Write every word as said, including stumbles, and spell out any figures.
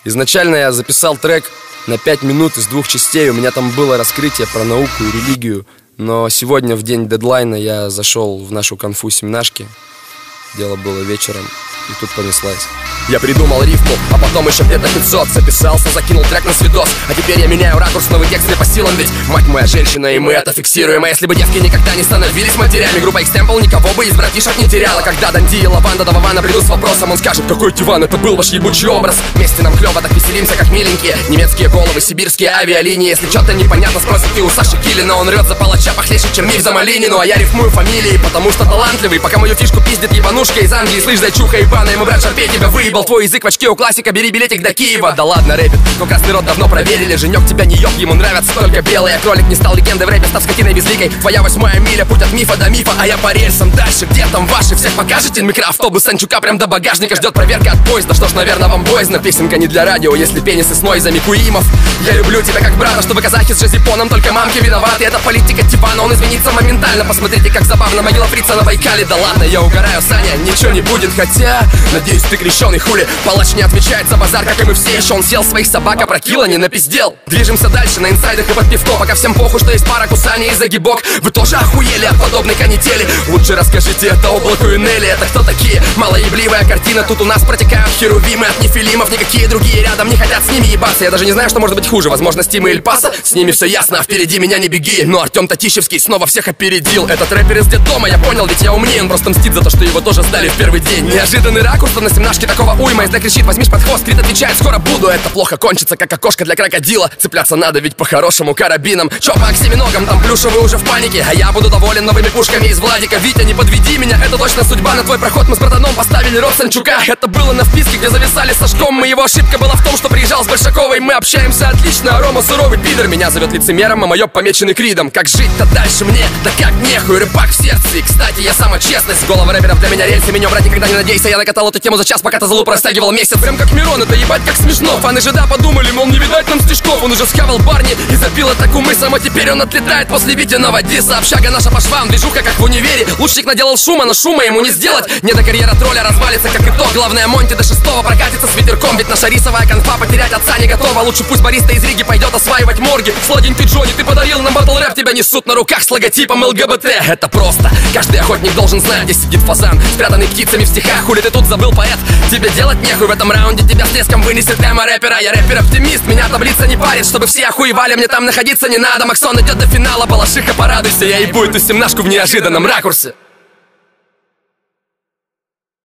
Изначально я записал трек на пять минут из двух частей. У меня там было раскрытие про науку и религию. Но сегодня, в день дедлайна, я зашел в нашу конфу семнашки. Дело было вечером, и тут понеслась. Я придумал рифму, а потом еще где-то пятьсот записался, закинул трек на свидос. А теперь я меняю ракурс, новый текст не по силам. Ведь мать моя женщина, и мы это фиксируем. А если бы девки никогда не становились матерями, группа X-Temple никого бы из братишек не теряла. Когда Данди и Лаванда до Вована придут с вопросом, он скажет: какой Тиван, это был ваш ебучий образ. Вместе нам клево, так веселимся, как миленькие. Немецкие головы, сибирские авиалинии. Если что-то непонятно, спросит ты у Саши Килина. Он рет за палача похлеще, чем миф за Малинину. А я рифмую фамилии, потому что талантливый. Пока мою фишку пиздит ебанушка из Англии. Слышь, зайчуха ебаная, ему брат Шарпей тебя выебал. Твой язык в очке у классика, бери билетик до Киева. Да ладно, рэпит, но красный рот давно проверили. Женек тебя не ёб, ему нравятся только белые. Кролик не стал легендой в рэпе, став скотиной безликой. Твоя восьмая миля, путь от мифа до мифа. А я по рельсам дальше, где там ваши? Всех покажете? Микроавтобус Санчука прям до багажника. Ждет проверка от поезда, что ж, наверное, вам боязно. Песенка не для радио, если пенисы с нойзами Куимов. Я люблю тебя как брата, чтобы казахи с жазипоном. Только мамки виноваты, это политика Тивана. Он извинится моментально, посмотрите, как забавно могила фрица на Байкале. Да ладно, я угораю, Саня, ничего не будет. Хотя, надеюсь, ты крещеный хули. Палач не отвечает за базар, как и мы все. Еще он съел своих собак, опрокил, а не напиздел. Движемся дальше на инсайдах и под пивко. Пока всем похуй, что есть пара кусаний и загибок. Вы тоже охуели от подобной канители? Лучше расскажите это облаку и Нелли. Это кто такие? Малоебливая картина. Тут у нас протекают херувимы от нефилимов. Никакие другие рядом не хотят с ними ебаться. Я даже не знаю, что может быть хуже. Возможно, Стима и Эль Пасо. С ними все ясно, а впереди меня не беги. Но Артем Татищевский снова всех опередил. Этот рэпер из детдома, я понял, ведь я умнее. Он просто мстит за то, что его тоже сдали в первый день. Неожиданный ракурс, на семнашке такого уйма. Если кричит: возьмишь под хвост, Крит отвечает: скоро буду. Это плохо кончится, как окошко для крокодила. Цепляться надо, ведь по-хорошему карабином. Чё по оксиминогам, там плюшевый уже в панике. А я буду доволен новыми пушками из Владика. Витя, не подведи меня, это точно судьба. На твой проход мы с братаном поставили рот Санчука. Это было на вписке, где зависали со шком. Мы, его ошибка была в том, что приезжал с Большаковой. Мы общаемся отлично, а Рома суровый пидор. Меня зовет лицемером, а моёб помеченный Кридом. Как жить-то дальше мне? Да как нехуй, рыбак в сердце. И, кстати, я сама честность. Голова рэперов для меня рельсы, меня брать никогда не надейся. Я накатал эту тему за час, пока ты залу простягивал месяц. Прям как Мирон, это ебать как смешно. Фаны же да подумали, мол, не видать нам стишков. Он уже схавал барни и запил атаку мысом. А теперь он отлетает после Витиного диса. Общага наша по швам, движуха как в универе. Лучник наделал шума, но шума ему не сделать. Не до карьера тролля развалится как итог. Главное, Монти до шестого прокатится с ветерком. Ведь наша рисовая конфа потерять отца не готова. Лучше пусть бариста из Риги пойдет осваивать морги. Сладенький Джонни, ты подарил нам батл рэп. Тебя несут на руках с логотипом ЛГБТ. Это просто, каждый охотник должен знать. Здесь сидит фазан, спрятанный птицами в стихах. Хули ты тут забыл, поэт? Тебе делать нехуй в этом раунде. Тебя с треском вынесет прямо рэпера. Я рэпер-оптимист, меня таблица не парит. Чтобы все охуевали, мне там находиться не надо. Максон идет до финала, Балашиха, порадуйся. Я ебу эту семнашку в неожиданном ракурсе.